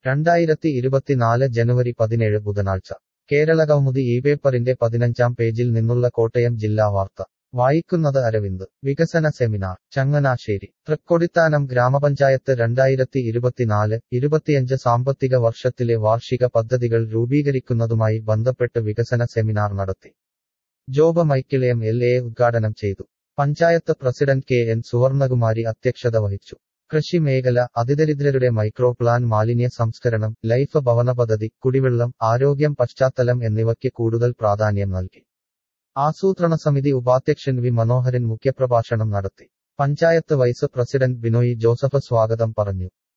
2024 ജനുവരി 17 ബുധനാഴ്ച കേരളകൗമുദി ഈ പേപ്പറിന്റെ 15-ാം പേജിൽ നിന്നുള്ള കോട്ടയം ജില്ലാ വാർത്ത വായിക്കുന്നത് അരവിന്ദ്. വികസന സെമിനാർ ചങ്ങനാശ്ശേരി. തൃക്കൊടിത്താനം ഗ്രാമപഞ്ചായത്ത് 2024-25 സാമ്പത്തിക വർഷത്തിലെ വാർഷിക പദ്ധതികൾ രൂപീകരിക്കുന്നതുമായി ബന്ധപ്പെട്ട് വികസന സെമിനാർ നടത്തി. ജോബ് മൈക്കിൾ MLA ഉദ്ഘാടനം ചെയ്തു. പഞ്ചായത്ത് പ്രസിഡന്റ് KN സുവർണകുമാരി അധ്യക്ഷത വഹിച്ചു. കൃഷി മേഖല, അതിദരിദ്രരുടെ മൈക്രോ പ്ലാൻ, മാലിന്യ സംസ്കരണം, ലൈഫ് ഭവന പദ്ധതി, കുടിവെള്ളം, ആരോഗ്യം, പശ്ചാത്തലം എന്നിവയ്ക്ക് കൂടുതൽ പ്രാധാന്യം നൽകി. ആസൂത്രണ സമിതി ഉപാധ്യക്ഷൻ വി മനോഹരൻ മുഖ്യപ്രഭാഷണം നടത്തി. പഞ്ചായത്ത് വൈസ് പ്രസിഡന്റ് ബിനോയ് ജോസഫ് സ്വാഗതം പറഞ്ഞു.